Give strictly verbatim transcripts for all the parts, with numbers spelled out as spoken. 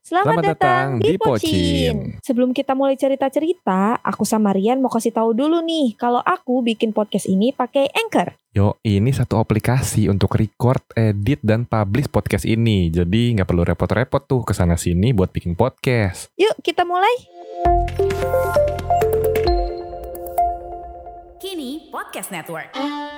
Selamat, Selamat datang datang di di Pocin. Pocin. Sebelum kita mulai cerita-cerita, aku sama Rian mau kasih tahu dulu nih kalau aku bikin podcast ini pakai Anchor. Yo, ini satu aplikasi untuk record, edit, dan publish podcast ini. Jadi nggak perlu repot-repot tuh kesana sini buat bikin podcast. Yuk kita mulai. Kini Podcast Network.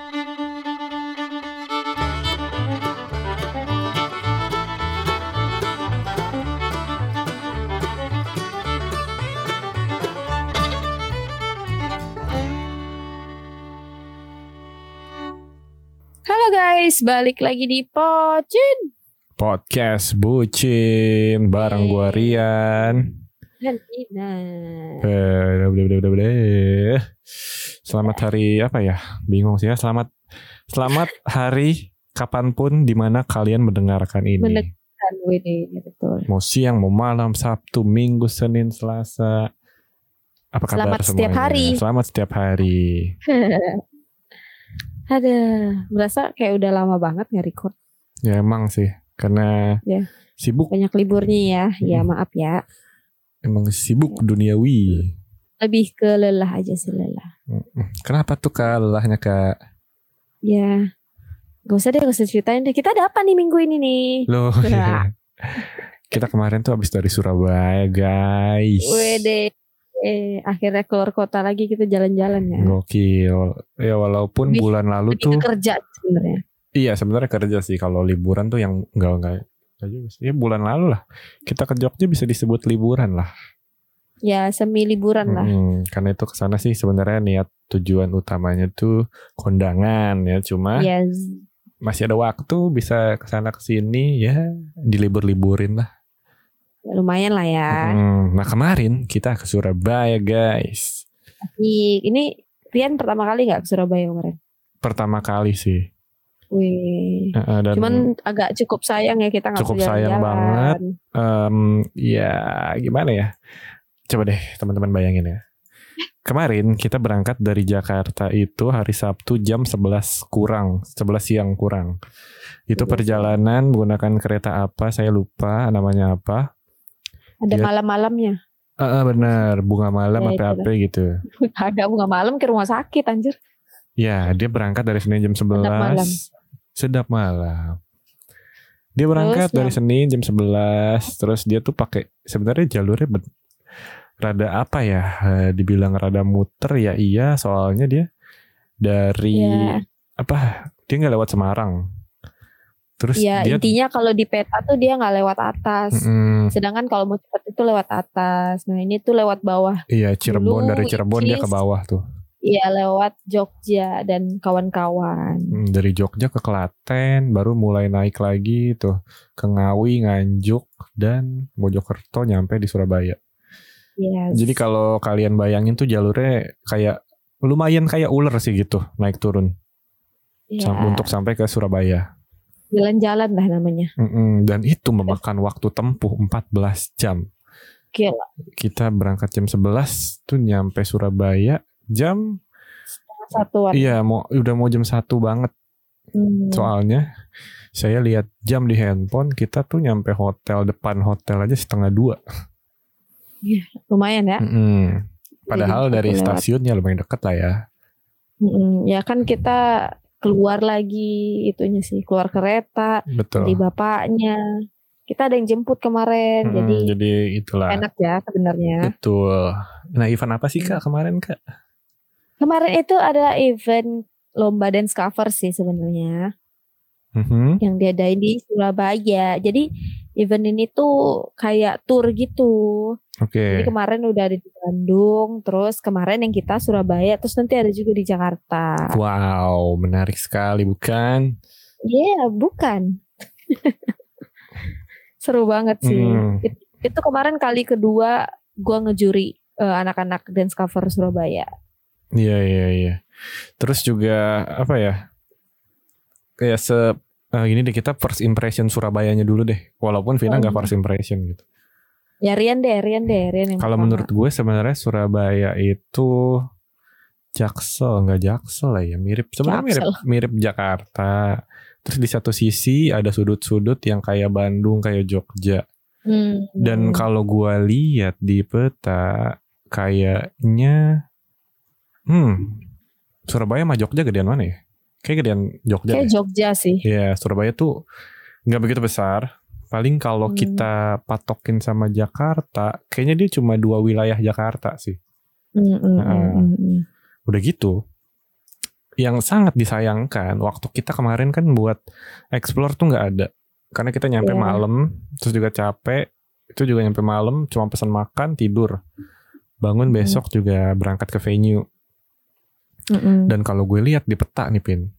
Halo guys, balik lagi di Pocin. Podcast Bucin bareng gua Rian. Dan Ina. Eh, udah, udah, udah, udah. Selamat hari apa ya? Bingung sih ya. Selamat Selamat hari kapanpun dimana kalian mendengarkan ini. Mendengarkan ini, betul. Mau siang, mau malam, Sabtu, Minggu, Senin, Selasa. Apa kabar Selamat setiap semuanya? hari. Selamat setiap hari. Ada, berasa kayak udah lama banget nge-record. Ya emang sih, karena Ya. sibuk. Banyak liburnya ya. Ya Hmm. maaf ya. Emang sibuk duniawi. Lebih ke lelah aja sih, lelah. Kenapa tuh Kak lelahnya Kak? Ya, gak usah deh, gak usah ceritain deh. Kita ada apa nih minggu ini nih? Loh, Ya. kita kemarin tuh habis dari Surabaya guys. Wede, eh, akhirnya keluar kota lagi, kita jalan-jalan ya. Gokil. Ya walaupun Lebih- bulan lalu Lebih tuh, ke kerja sebenarnya. iya sebenarnya kerja sih. Kalau liburan tuh yang enggak enggak enggak juga sih. Ya bulan lalu lah. Kita ke Jogja bisa disebut liburan lah. Ya semi liburan lah. Mm-mm. Karena itu kesana sih sebenarnya niat tujuan utamanya tuh kondangan ya. Cuma Ya, masih ada waktu bisa kesana kesini ya dilibur-liburin lah. ya lumayan lah ya. Hmm, nah kemarin kita ke Surabaya guys. Tapi ini Rian pertama kali nggak ke Surabaya kemarin? Pertama kali sih. Wih. Uh, dan Cuman agak cukup sayang ya kita nggak Cukup bisa sayang jalan-jalan. banget. um, ya gimana ya? Coba deh teman-teman bayangin ya. Kemarin kita berangkat dari Jakarta itu hari Sabtu jam sebelas kurang, sebelas siang kurang. Itu sebelas perjalanan menggunakan kereta apa? Saya lupa namanya apa. Ada Dia- malam-malamnya. Eh uh, benar, bunga malam Ya, apa itu apa gitu. Agak bunga malam ke rumah sakit anjir. Ya, dia berangkat dari Senin jam sebelas. malam. Sedap malam. Dia berangkat Terus, dari ya. Senin jam sebelas, terus dia tuh pakai sebenarnya jalurnya ben- rada apa ya? eh, dibilang rada muter ya iya, soalnya dia dari Ya. apa? Dia nggak lewat Semarang. Terus Ya dia intinya kalau di peta tuh dia nggak lewat atas. Mm-mm, Sedangkan kalau mau cepat itu lewat atas. Nah ini tuh lewat bawah. iya Cirebon, Dulu dari Cirebon dia ke Inggris. bawah tuh. Iya lewat Jogja dan kawan-kawan. Hmm, dari Jogja ke Klaten, baru mulai naik lagi tuh ke Ngawi, Nganjuk, dan Mojokerto nyampe di Surabaya. Yes. Jadi kalau kalian bayangin tuh jalurnya kayak lumayan kayak ular sih gitu, naik turun ya, sam- untuk sampai ke Surabaya. jalan-jalan lah namanya. Mm-mm, dan itu memakan waktu tempuh empat belas jam. Gila. Kita berangkat jam sebelas tuh nyampe Surabaya jam Satuan. iya mau udah mau jam satu banget. Hmm. Soalnya saya lihat jam di handphone, kita tuh nyampe hotel, depan hotel aja setengah dua. Lumayan ya. Mm-mm. Padahal Jadi, dari lewat. stasiunnya lumayan deket lah ya. Mm-mm. Ya kan kita keluar lagi itunya sih, keluar kereta Betul. dari bapaknya. Kita ada yang jemput kemarin, Mm-mm, jadi jadi itulah. enak ya sebenarnya. Betul. Nah event apa sih Kak kemarin Kak? Kemarin itu ada event lomba dance cover sih sebenarnya Mhm. yang diadain di Surabaya. Jadi event ini tuh kayak tour gitu. Oke. Jadi kemarin udah ada di Bandung, terus kemarin yang kita Surabaya, terus nanti ada juga di Jakarta. Wow, menarik sekali bukan? Iya, bukan. Seru banget sih. Hmm. It- itu kemarin kali kedua gua ngejuri eh, anak-anak dance cover Surabaya. Iya iya iya. Terus juga apa ya? Kayak se eh, gini deh, kita first impression Surabayanya dulu deh. Walaupun Vina nggak Oh. first impression gitu. Ya Rian deh, Rian deh, Rian yang Kalau pertama. menurut gue sebenarnya Surabaya itu Jaksel, nggak Jaksel lah ya, mirip sebenarnya mirip Jaksel. mirip Jakarta. Terus di satu sisi ada sudut-sudut yang kayak Bandung, kayak Jogja. Hmm. Dan kalau gue lihat di peta kayaknya hmm Surabaya sama Jogja gedean mana ya? Kayak gedean Jogja. Kayak deh. Jogja sih. Iya, Surabaya tuh nggak begitu besar. Paling kalau Hmm. kita patokin sama Jakarta, kayaknya dia cuma dua wilayah Jakarta sih. Hmm, hmm, Nah, hmm, hmm, hmm. Udah gitu, yang sangat disayangkan waktu kita kemarin kan buat explore tuh nggak ada, karena kita nyampe Iya. malam, terus juga capek, itu juga nyampe malam, cuma pesan makan tidur, bangun Hmm. besok juga berangkat ke venue. Hmm, Dan kalau gue lihat di peta nih Pin,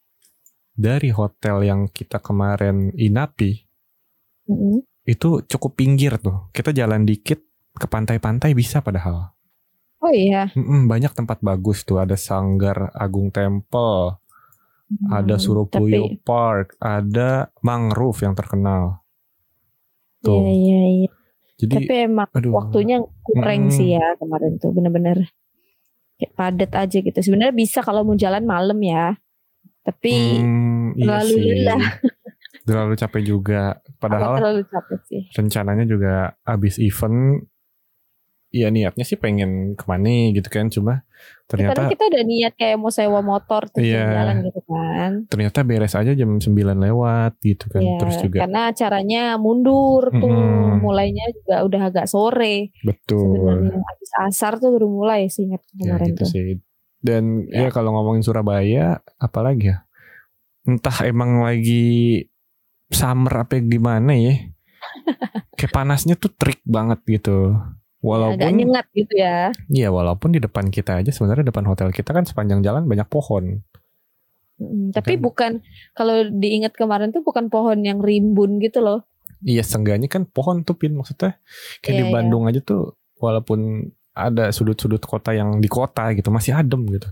dari hotel yang kita kemarin inapi hmm. itu cukup pinggir tuh, kita jalan dikit ke pantai-pantai bisa padahal. Oh iya. Mm-mm, banyak tempat bagus tuh, ada Sanggar Agung Temple, ada Hmm, Suropuyo tapi Park, ada Mangrove yang terkenal. iya Tuh. iya iya. Jadi Tapi emang aduh. waktunya kurang Mm-mm. sih ya kemarin tuh, bener-bener kayak padat aja gitu. Sebenarnya bisa kalau mau jalan malam ya, tapi Hmm, iya terlalu sih. lelah. Terlalu capek juga. Aku Padahal terlalu capek sih. rencananya juga abis event, ya niatnya sih pengen kemana gitu kan. Cuma Ya, karena ternyata kita udah niat kayak mau sewa motor terus Iya. jalan gitu kan. ternyata beres aja jam sembilan lewat gitu kan. Ya, Terus juga karena acaranya mundur tuh, Mm-mm. mulainya juga udah agak sore. betul. Sebenarnya habis asar tuh baru mulai sih, ingat Ya kemarin gitu tuh. sih. Dan Ya. ya kalau ngomongin Surabaya, apalagi ya? Entah emang lagi summer apa gimana ya. Kayak panasnya tuh terik banget gitu. Agak Walaupun nyengat gitu ya. ya walaupun di depan kita aja sebenarnya depan hotel kita kan sepanjang jalan banyak pohon. Mm, tapi Kan. bukan, kalau diingat kemarin tuh bukan pohon yang rimbun gitu loh. Iya, seenggaknya kan pohon tuh Pin, maksudnya kayak Iya, di iya. Bandung aja tuh walaupun ada sudut-sudut kota yang di kota gitu masih adem gitu.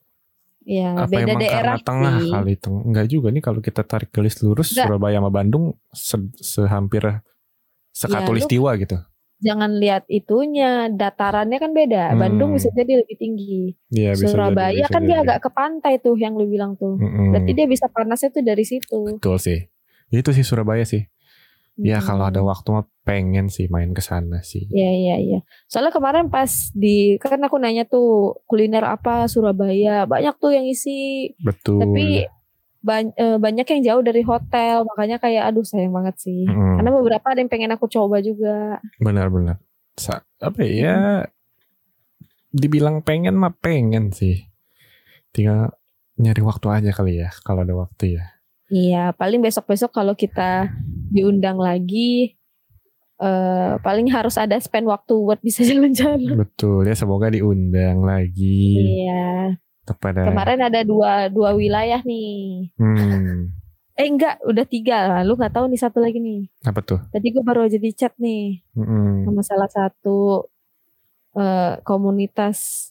Ya, Apa beda emang daerah karena tengah sih. kali itu? Enggak juga nih kalau kita tarik garis lurus Enggak. Surabaya sama Bandung se- sehampir sekatulistiwa gitu. Jangan lihat itunya, datarannya kan beda. Hmm. Bandung bisa jadi lebih tinggi. Iya, bisa Surabaya jadi, bisa kan dia jadi. agak ke pantai tuh yang lu bilang tuh. Mm-mm. Berarti dia bisa panasnya tuh dari situ. Betul sih. Itu sih Surabaya sih. Ya Hmm. kalau ada waktu mah pengen sih main ke sana sih. Iya iya iya. Soalnya kemarin pas di, kan aku nanya tuh kuliner apa Surabaya, banyak tuh yang isi. Betul. Tapi ban- eh, banyak yang jauh dari hotel, makanya kayak aduh sayang banget sih. Mm-mm. Karena beberapa ada yang pengen aku coba juga. Benar-benar. Sa- apa ya? Dibilang pengen mah pengen sih. Tinggal nyari waktu aja kali ya kalau ada waktu ya. Iya, paling besok-besok kalau kita diundang lagi, eh paling harus ada spend waktu buat bisa jalan-jalan. Betul ya, semoga diundang lagi Iya. kepada. Kemarin ada dua dua wilayah nih. Hmm, Eh enggak, udah tiga lah. Lu nggak tahu nih satu lagi nih. apa tuh? Tadi gue baru aja di chat nih Mm-mm. sama salah satu eh, komunitas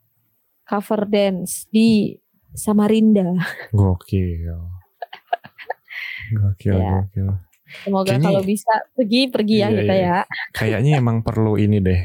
cover dance di Samarinda. Gokil. Gokil, Ya. gokil. Semoga Kayaknya- kalau bisa pergi pergi ya Iya, kita iya. ya. Kayaknya emang perlu ini deh.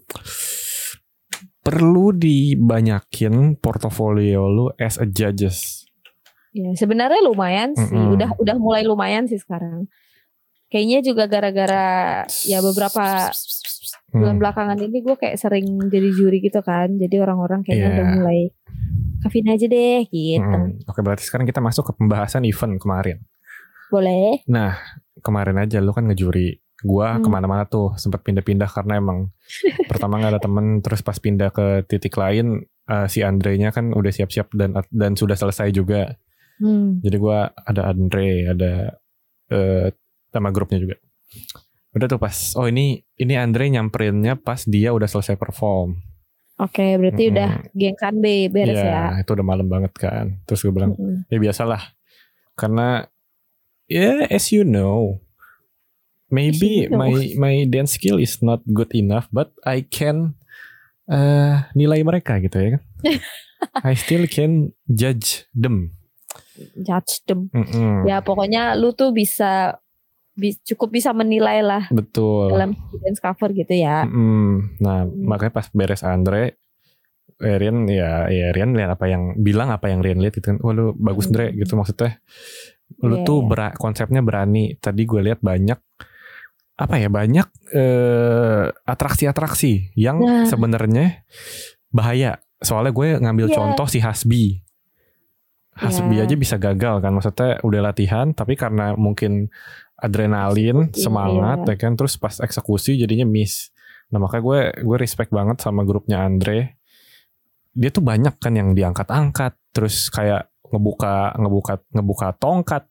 Perlu dibanyakin portofolio lu as a judges. Ya, sebenarnya lumayan sih. Mm-mm. Udah udah mulai lumayan sih sekarang. Kayaknya juga gara-gara ya beberapa bulan Hmm. belakangan ini gue kayak sering jadi juri gitu kan. Jadi orang-orang kayaknya Iya. udah mulai Kavin aja deh gitu. Hmm. Oke, berarti sekarang kita masuk ke pembahasan event kemarin. Boleh. Nah, kemarin aja lu kan ngejuri. Gua Hmm. kemana-mana tuh, sempat pindah-pindah karena emang pertama nggak ada temen, terus pas pindah ke titik lain, eh, si Andre-nya kan udah siap-siap dan dan sudah selesai juga. Hmm. Jadi gua ada Andre, ada eh, sama grupnya juga. Udah tuh pas, oh ini ini Andre nyamperinnya pas dia udah selesai perform. Oke, berarti Mm-mm. udah gengsan B beres ya. Iya, itu udah malam banget kan. Terus gue bilang, Mm-mm. ya biasalah. Karena ya as you know, maybe As you know. my my dance skill is not good enough, but I can uh, nilai mereka gitu ya kan. I still can judge them. Judge them. Mm-mm. Ya pokoknya lu tuh bisa bi- cukup bisa menilai lah Betul. dalam dance cover gitu ya. Mm-mm. Nah, Hmm. makanya pas beres Andre, eh, Rian ya, ya Rian lihat apa yang bilang apa yang Rian lihat gitu kan. Wah lu bagus Hmm. Andre gitu maksudnya. Lu Iya, tuh iya. bera- konsepnya berani. Tadi gue lihat banyak apa ya, banyak eh, atraksi-atraksi yang Nah. sebenarnya bahaya. Soalnya gue ngambil Iya. contoh si Hasbi. Hasbi Iya. aja bisa gagal kan, maksudnya udah latihan tapi karena mungkin adrenalin, Eksekusi, semangat iya. ya kan, terus pas eksekusi jadinya miss. Nah makanya gue gue respect banget sama grupnya Andre. Dia tuh banyak kan yang diangkat-angkat, terus kayak ngebuka ngebuka ngebuka tongkat,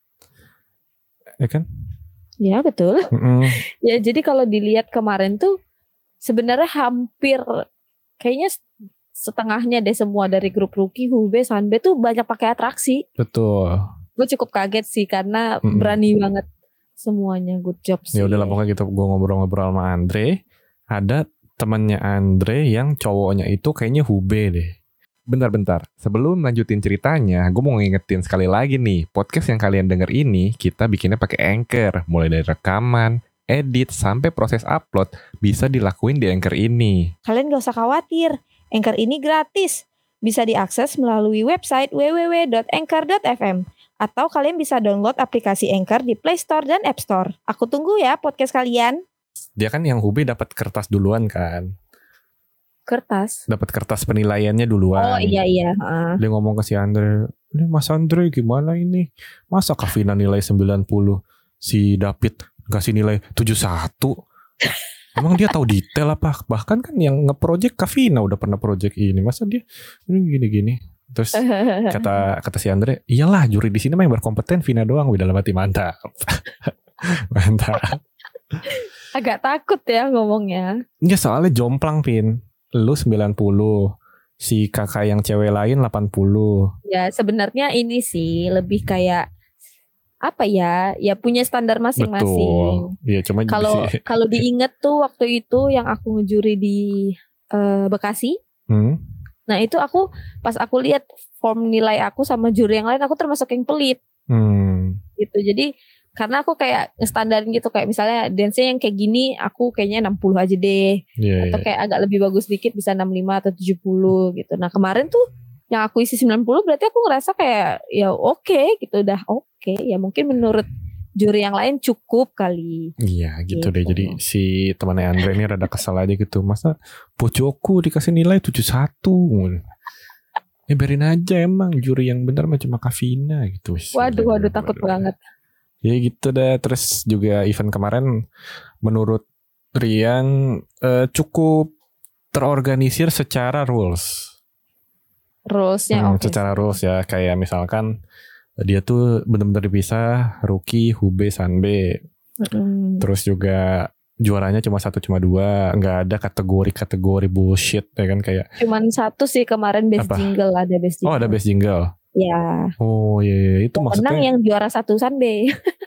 ya kan? Ya betul. Mm-mm. Ya jadi kalau dilihat kemarin tuh sebenarnya hampir kayaknya setengahnya deh semua dari grup rookie, Hube, Sanbe tuh banyak pakai atraksi. Betul. Gue cukup kaget sih karena Mm-mm. berani banget semuanya. Good job sih. Ya udah lah pokoknya gitu, gue ngobrol-ngobrol sama Andre. Ada temannya Andre yang cowoknya itu kayaknya Hube deh. Bentar-bentar, sebelum lanjutin ceritanya, gue mau ngingetin sekali lagi nih, podcast yang kalian denger ini kita bikinnya pakai Anchor, mulai dari rekaman, edit, sampai proses upload bisa dilakuin di Anchor ini. Kalian gak usah khawatir, Anchor ini gratis. Bisa diakses melalui website w w w dot anchor dot f m atau kalian bisa download aplikasi Anchor di Play Store dan App Store. Aku tunggu ya podcast kalian. Dia kan yang Hube dapat kertas duluan kan, Kertas. dapat kertas penilaiannya duluan. Oh iya iya. Uh. Dia ngomong ke si Andre, ini Mas Andre gimana ini? Masa Kavina nilai sembilan puluh, si David kasih nilai tujuh puluh satu? Emang dia tahu detail apa? Bahkan kan yang nge-project Kavina udah pernah project ini. Masa dia ini gini-gini? Terus kata kata si Andre, iyalah juri di sini mah yang berkompeten Vina doang. Udah dalam hati, mantap. Mantap. Agak takut ya ngomongnya. Enggak, soalnya jomplang, Vin. Lu sembilan puluh, si kakak yang cewek lain delapan puluh. Ya sebenarnya ini sih lebih kayak apa ya? Ya punya standar masing-masing. Betul. Iya, cuma Kalau si- kalau diinget tuh waktu itu yang aku ngejuri di eh, Bekasi. Hmm? Nah itu aku pas aku lihat form nilai aku sama juri yang lain, aku termasuk yang pelit Hmm. gitu. Jadi karena aku kayak ngestandarin gitu, kayak misalnya dance-nya yang kayak gini aku kayaknya enam puluh aja deh, Iya, atau iya. kayak agak lebih bagus dikit bisa enam puluh lima atau tujuh puluh gitu. Nah kemarin tuh yang aku isi sembilan puluh, berarti aku ngerasa kayak ya oke gitu, udah oke. Ya mungkin menurut juri yang lain cukup kali. Iya gitu, Gitu. deh. Jadi si temannya Andre ini rada kesal aja gitu. Masa pojokku dikasih nilai tujuh puluh satu? Ya biarin aja, emang juri yang benar mah cuma Kavina gitu. Waduh waduh takut banget. Ya gitu dah. Terus juga event kemarin menurut Rian eh, cukup terorganisir secara rules. Rulesnya Hmm, oke. secara rules ya, kayak misalkan dia tuh benar-benar dipisah rookie, Hube, Sanbe. Mm-mm. Terus juga juaranya cuma satu, cuma dua, nggak ada kategori-kategori bullshit ya kan, kayak Cuman satu sih kemarin best Apa? jingle, ada best jingle. oh ada best jingle. Ya. Oh iya, iya. Itu Menang maksudnya yang juara satu Sanbe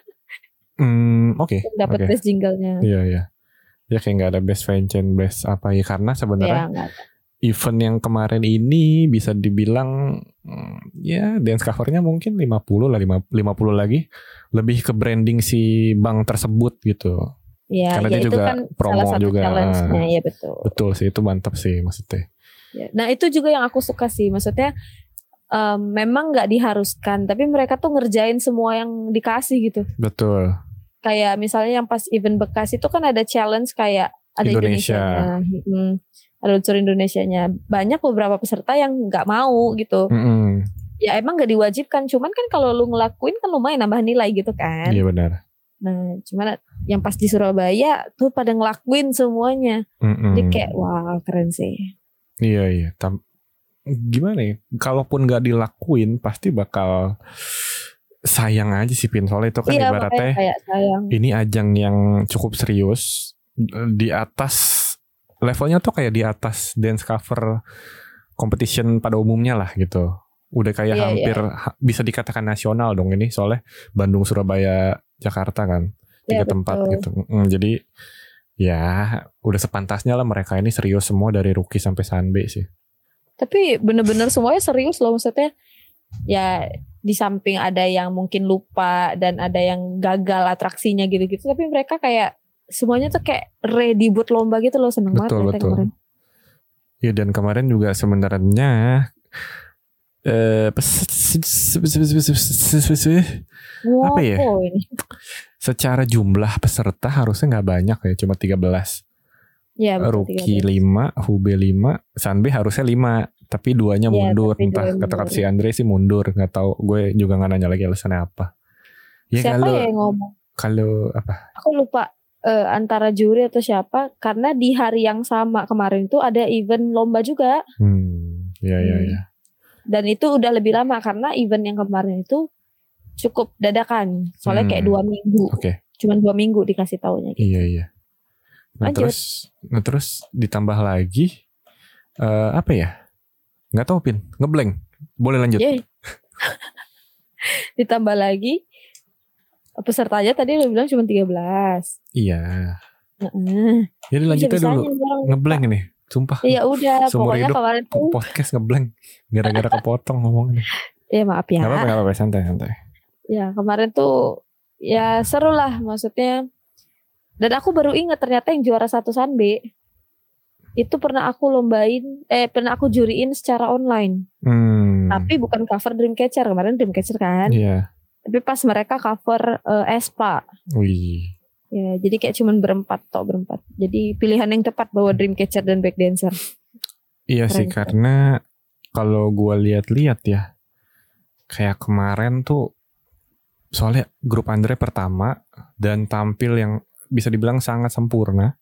hmm, oke yang dapat oke. best jinglenya. Iya iya. Ya kayak nggak ada best Vincent, best apa ya, karena Ya sebenarnya enggak. event yang kemarin ini bisa dibilang hmm, ya dance covernya mungkin lima puluh lah, lima puluh lagi lebih ke branding si bank tersebut gitu. Ya, Karena ya dia itu juga kan promo salah satu juga. challenge-nya, ya betul. Betul sih, itu mantap sih maksudnya. Ya. Nah itu juga yang aku suka sih, maksudnya em, memang nggak diharuskan, tapi mereka tuh ngerjain semua yang dikasih gitu. Betul. Kayak misalnya yang pas event Bekasi itu kan ada challenge kayak ada Indonesia. Indonesianya, hmm, ada unsur Indonesianya. Banyak beberapa peserta yang nggak mau gitu. Mm-mm. Ya emang nggak diwajibkan, cuman kan kalau lu ngelakuin kan lumayan nambah nilai gitu kan. Iya benar. Nah, cuman yang pas di Surabaya tuh pada ngelakuin semuanya. Mm-mm. Jadi kayak wah keren sih. Iya iya. Tam- gimana ya? Kalaupun nggak dilakuin pasti bakal sayang aja sih, Pin. Soalnya itu kan Iya makanya ibaratnya kayak sayang. ini ajang yang cukup serius, di atas levelnya tuh kayak di atas dance cover competition pada umumnya lah gitu. Udah kayak Iya, hampir ha- bisa dikatakan nasional dong ini, soalnya Bandung, Surabaya, Jakarta kan tiga Iya, tempat betul. gitu. Mm, jadi ya udah sepantasnya lah mereka ini serius semua dari rookie sampai Sanbe sih. Tapi bener-bener semuanya serius loh, maksudnya ya di samping ada yang mungkin lupa dan ada yang gagal atraksinya gitu-gitu, tapi mereka kayak semuanya tuh kayak ready buat lomba gitu loh, seneng banget Betul ternyata betul. kemarin. Ya dan kemarin juga sebenarnya eh pes- apa ya? Wow, ini. secara jumlah peserta harusnya nggak banyak ya, cuma tiga belas. Ya, betul, Rookie tiga belas. lima, Hube lima, Sanbe harusnya lima, tapi duanya Ya, mundur. tapi Entah dua kata-kata mundur. si Andre sih mundur, nggak tahu. Gue juga nggak nanya lagi alasannya apa. Ya Siapa kalau ya yang ngomong? kalau apa? Aku lupa eh, antara juri atau siapa. Karena di hari yang sama kemarin itu ada event lomba juga. Hmm, ya ya Hmm. ya. Dan itu udah lebih lama karena event yang kemarin itu cukup dadakan. Soalnya kayak Hmm. dua minggu. Oke. Cuman dua minggu dikasih taunya. Gitu. Iya iya. Nah Lanjut. terus, nah terus ditambah lagi eh, apa ya? Nggak tahu Pin, ngeblank. Boleh lanjut. Yeay. Ditambah lagi pesertanya tadi lo bilang cuma tiga belas. Iya. Heeh. Jadi lanjutnya dulu. Bisa-bisanya orang Ngeblank ini, sumpah. Ya udah, Seumur pokoknya hidup kemarin tuh podcast ngeblank gara-gara kepotong ngomongnya. ya maaf ya. Gak apa-apa, gak apa-apa, santai santai. Ya kemarin tuh ya seru lah maksudnya. Dan aku baru ingat ternyata yang juara satu Sanbe itu pernah aku lombain, eh pernah aku juriin secara online. Hmm. Tapi bukan cover Dreamcatcher, kemarin Dreamcatcher kan. Iya. Tapi pas mereka cover uh, Aespa. Wih. Ya, jadi kayak cuman berempat toh berempat. Jadi pilihan yang tepat bawa Dreamcatcher dan Backdancer. Iya sih, Keren. karena kalau gue lihat-lihat ya, kayak kemarin tuh soalnya grup Andre pertama dan tampil yang bisa dibilang sangat sempurna.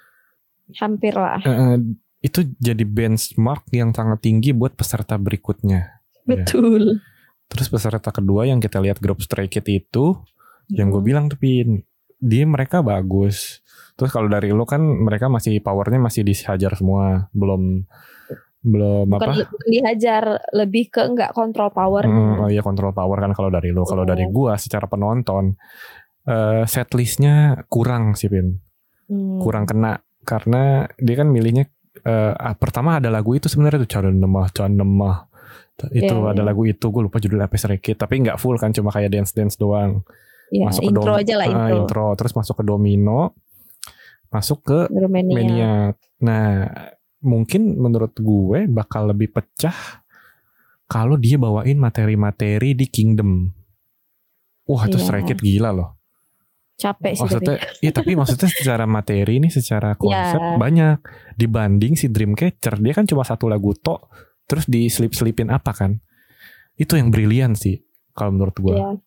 Hampir lah. Eh, itu jadi benchmark yang sangat tinggi buat peserta berikutnya. Betul. Terus peserta kedua yang kita lihat grup Stray Kids itu, yang gue Hmm. bilang tuh Pin, dia mereka bagus. Terus kalau dari lo kan mereka masih powernya masih dihajar semua, belum belum Bukan, apa? bukan dihajar, lebih ke enggak kontrol power. Hmm, oh iya kontrol power kan kalau dari lo. Kalau Iya. dari gua secara penonton, uh, setlistnya kurang sih Pin, Hmm. kurang kena karena dia kan milihnya uh, ah, pertama ada lagu itu sebenarnya tuh Can Nemah Can Nemah itu Iya, ada iya. lagu itu gue lupa judulnya apa Stray Kids, tapi nggak full kan, cuma kayak dance dance doang. Ya, Masuk ke intro dom- aja lah ah, intro. intro, terus masuk ke domino, masuk ke Romania. Maniac. Nah, mungkin menurut gue bakal lebih pecah kalau dia bawain materi-materi di Kingdom. Wah, itu Iya. Stray Kids gila loh. Capek sih Maksudnya, tapi. iya tapi maksudnya secara materi nih, secara konsep Ya. banyak dibanding si Dreamcatcher. Dia kan cuma satu lagu tok, terus diselip-selipin apa kan? Itu yang brilian sih kalau menurut gue. Iya.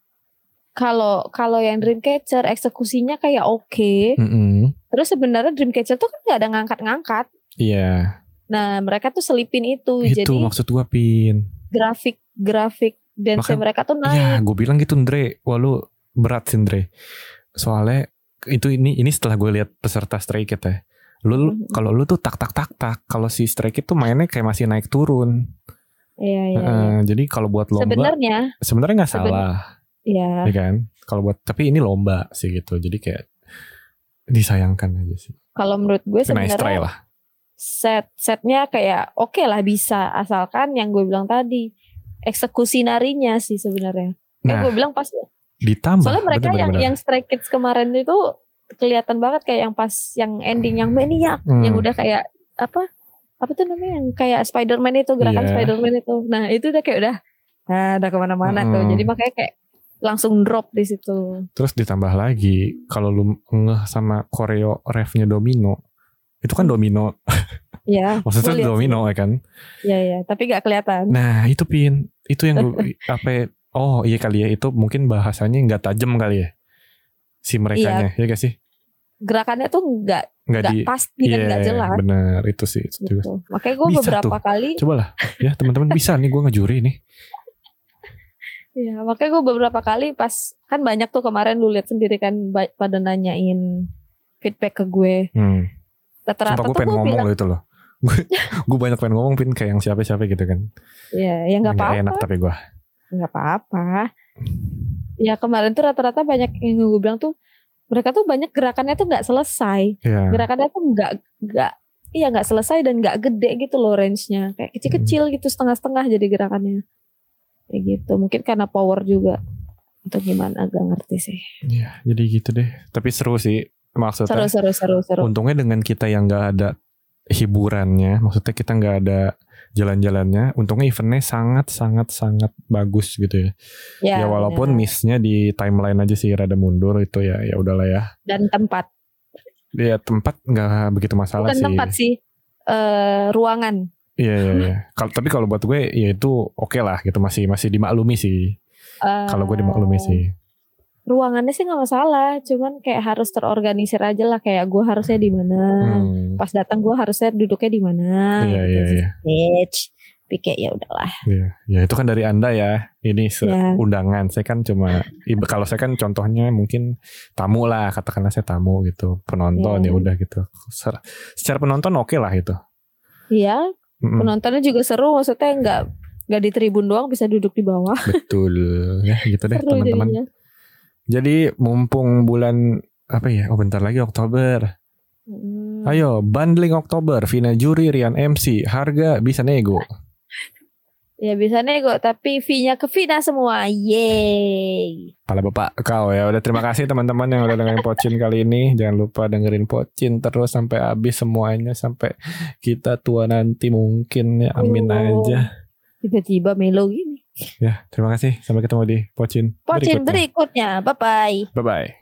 Kalau kalau yang Dreamcatcher eksekusinya kayak oke. Mm-mm. Terus sebenarnya Dreamcatcher tuh kan nggak ada ngangkat-ngangkat. Iya, Nah mereka tuh selipin itu, itu jadi maksud gue Pin. grafik grafik dance Bahkan- mereka tuh Iya, naik. gue bilang gitu Andre. Wah lu berat sih Andre. Soalnya itu ini ini setelah gue lihat peserta Stray Kids ya. Lu, lu Mhm. kalau lu tuh tak tak tak tak. Kalau si Stray Kids tuh mainnya kayak masih naik turun. Iya iya. Eh, iya. Jadi kalau buat lomba Sebenarnya, sebenarnya nggak seben- salah, ya ya kan? Kalau buat tapi ini lomba sih gitu. Jadi kayak disayangkan aja sih. kalau menurut gue Nice try sebenarnya lah. set setnya kayak oke lah bisa, asalkan yang gue bilang tadi eksekusi narinya sih sebenarnya. Kayak Nah, gue bilang pas. ditambah. Soalnya mereka bener, yang bener, yang Stray Kids kemarin itu kelihatan banget kayak yang pas yang ending yang Maniac, Hmm. yang udah kayak apa apa tuh namanya yang kayak Spider-Man itu, gerakan Iya. Spider-Man itu. Nah itu udah kayak udah nah, udah kemana-mana tuh. Hmm. Jadi makanya kayak langsung drop di situ. Terus ditambah lagi kalau lu ngeh sama koreo refnya Domino, itu kan Domino, Ya. maksudnya gue liat Domino ya kan. sih. Iya ya. Tapi gak kelihatan. Nah itu Pin, itu yang gue apa? ya, Oh iya kali ya, itu mungkin bahasanya nggak tajam kali ya si merekanya, ya gak sih? Gerakannya tuh nggak Nggak nggak di, pasti dan nggak iya jelas. benar itu sih. Setuju. Gitu. Makanya gue Bisa beberapa tuh. kali. Coba lah, ya teman-teman bisa nih gue ngejuri nih. Ya, makanya gue beberapa kali pas kan banyak tuh kemarin lu lihat sendiri kan ba- pada nanyain feedback ke gue. Hmm. Rata-rata Sumpah gue tuh pengen gue ngomong bilang, loh itu loh. Gue gue banyak pengen ngomong Pin kayak yang siapa-siapa gitu kan. ya, ya nggak Nggak apa-apa, enak tapi gue. nggak apa-apa. Ya kemarin tuh rata-rata banyak yang gue bilang tuh mereka tuh banyak gerakannya tuh nggak selesai. Ya. Gerakannya tuh nggak nggak iya nggak selesai dan nggak gede gitu loh range-nya, kayak kecil-kecil gitu, setengah-setengah jadi gerakannya. Kayak gitu. Mungkin karena power juga atau gimana, agak ngerti sih. Ya, jadi gitu deh. Tapi seru sih maksudnya. Seru seru seru seru. Untungnya dengan kita yang nggak ada hiburannya, maksudnya kita nggak ada jalan-jalannya. Untungnya eventnya sangat sangat sangat bagus gitu ya. Ya, Ya walaupun benar. missnya di timeline aja sih rada mundur itu ya ya udahlah ya. Dan tempat. Ya tempat nggak begitu masalah Bukan sih. tempat sih. eh ruangan. Iya iya iya. Kalau tapi kalau buat gue ya itu oke lah gitu masih masih dimaklumi sih. Eh, Kalau gue dimaklumi sih. Ruangannya sih nggak masalah, cuman kayak harus terorganisir aja lah, kayak gue harusnya di mana, Hmm. pas datang gue harusnya duduknya di mana, Iya, gitu iya, sih. iya. Stage. Tapi kayak ya udahlah. Iya, ya itu kan dari Anda ya. Ini se- Ya. undangan. Saya kan cuma iba- kalau saya kan contohnya mungkin tamu lah, katakanlah saya tamu gitu, penonton Ya. ya udah gitu. Ser- Secara penonton oke lah itu. Iya, Mm-mm. penontonnya juga seru, maksudnya nggak nggak di tribun doang, bisa duduk di bawah. Betul ya gitu deh Seru teman-teman. jadinya. Jadi mumpung bulan apa ya? Oh bentar lagi Oktober. Hmm. Ayo bundling Oktober, Vina Juri, Rian M C, harga bisa nego. Ya bisa nego, tapi fee-nya ke Vina semua. Yeay. Pala bapak kau ya. Udah terima kasih teman-teman yang udah dengerin Pocin kali ini. Jangan lupa dengerin Pocin terus sampai habis semuanya, sampai kita tua nanti mungkin ya. Amin Oh. aja. Tiba-tiba melo gini. Ya, terima kasih. Sampai ketemu di Pocin Pocin berikutnya. berikutnya. Bye-bye. Bye bye.